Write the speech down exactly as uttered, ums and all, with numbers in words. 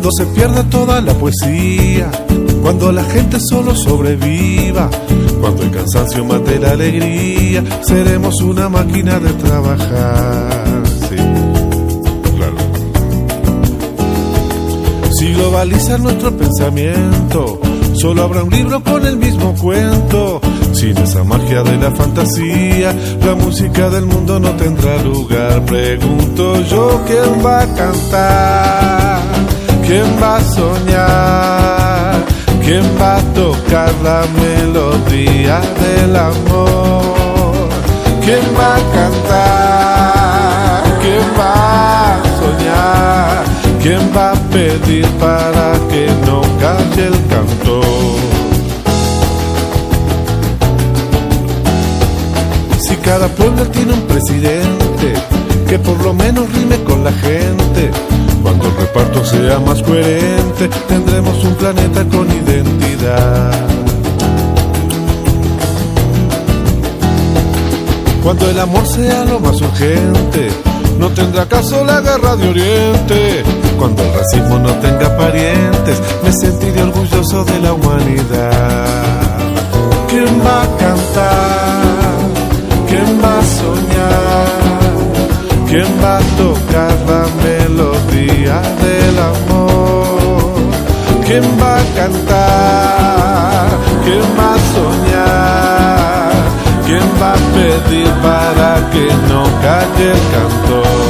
Cuando se pierda toda la poesía, cuando la gente solo sobreviva, cuando el cansancio mate la alegría, seremos una máquina de trabajar. Sí, claro. Si globalizan nuestro pensamiento, solo habrá un libro con el mismo cuento. Sin esa magia de la fantasía, la música del mundo no tendrá lugar. Pregunto yo, ¿quién va a cantar? ¿Quién va a soñar? ¿Quién va a tocar la melodía del amor? ¿Quién va a cantar? ¿Quién va a soñar? ¿Quién va a pedir para que no calle el cantor? Si cada pueblo tiene un presidente que por lo menos rime con la gente, cuando el reparto sea más coherente, tendremos un planeta con identidad. Cuando el amor sea lo más urgente, no tendrá caso la guerra de Oriente. Cuando el racismo no tenga parientes, me sentiré orgulloso de la humanidad. ¿Quién va a cantar? ¿Quién va a soñar? ¿Quién va a tocar la melodía del amor? ¿Quién va a cantar? ¿Quién va a soñar? ¿Quién va a pedir para que no calle el cantor?